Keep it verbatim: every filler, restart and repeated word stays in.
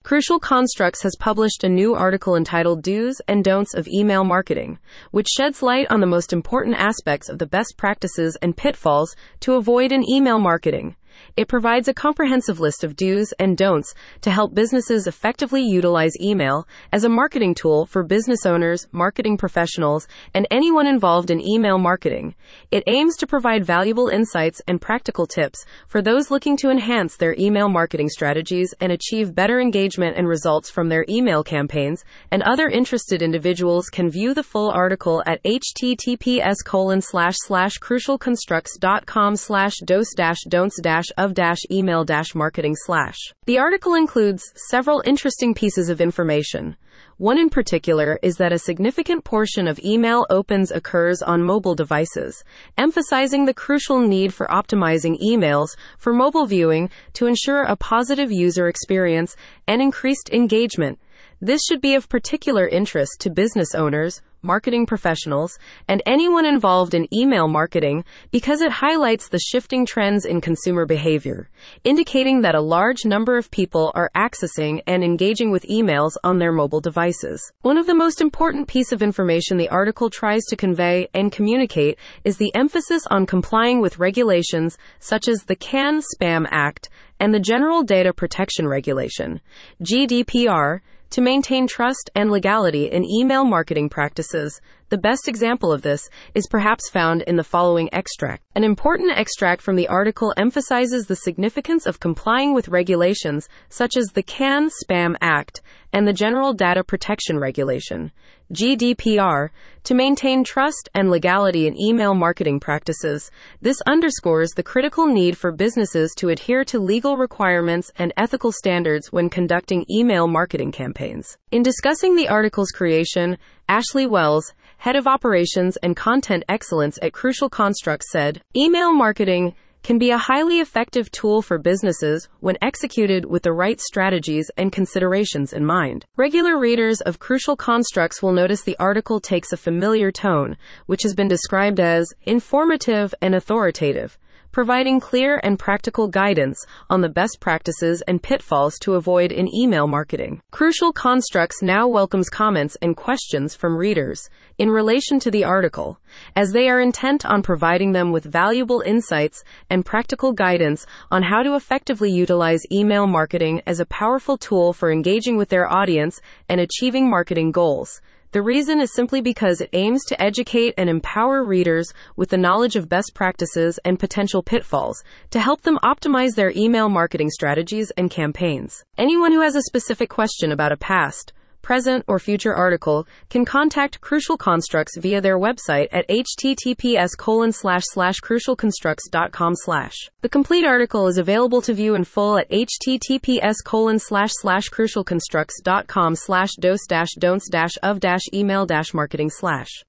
Crucial Constructs has published a new article entitled Do's and Don'ts of Email Marketing, which sheds light on the most important aspects of the best practices and pitfalls to avoid in email marketing. It provides a comprehensive list of do's and don'ts to help businesses effectively utilize email as a marketing tool for business owners, marketing professionals, and anyone involved in email marketing. It aims to provide valuable insights and practical tips for those looking to enhance their email marketing strategies and achieve better engagement and results from their email campaigns, and other interested individuals can view the full article at https colon slash slash crucialconstructs.com slash dos dash don'ts dash of dash email dash marketing slash. The article includes several interesting pieces of information. One in particular is that a significant portion of email opens occurs on mobile devices, emphasizing the crucial need for optimizing emails for mobile viewing to ensure a positive user experience and increased engagement. This should be of particular interest to business owners, marketing professionals, and anyone involved in email marketing because it highlights the shifting trends in consumer behavior, indicating that a large number of people are accessing and engaging with emails on their mobile devices. One of the most important pieces of information the article tries to convey and communicate is the emphasis on complying with regulations such as the CAN-SPAM Act and the General Data Protection Regulation, G D P R, to maintain trust and legality in email marketing practices. The best example of this is perhaps found in the following extract. An important extract from the article emphasizes the significance of complying with regulations such as the CAN-SPAM Act and the General Data Protection Regulation, G D P R, to maintain trust and legality in email marketing practices. This underscores the critical need for businesses to adhere to legal requirements and ethical standards when conducting email marketing campaigns. In discussing the article's creation, Ashley Wells, Head of Operations and Content Excellence at Crucial Constructs, said, "Email marketing can be a highly effective tool for businesses when executed with the right strategies and considerations in mind." Regular readers of Crucial Constructs will notice the article takes a familiar tone, which has been described as informative and authoritative, providing clear and practical guidance on the best practices and pitfalls to avoid in email marketing. Crucial Constructs now welcomes comments and questions from readers in relation to the article, as they are intent on providing them with valuable insights and practical guidance on how to effectively utilize email marketing as a powerful tool for engaging with their audience and achieving marketing goals. The reason is simply because it aims to educate and empower readers with the knowledge of best practices and potential pitfalls to help them optimize their email marketing strategies and campaigns. Anyone who has a specific question about a past, present, or future article can contact Crucial Constructs via their website at https colon slash slash crucialconstructs.com slash. The complete article is available to view in full at https colon slash slash crucialconstructs.com slash dos dash don'ts dash of dash email dash marketing slash.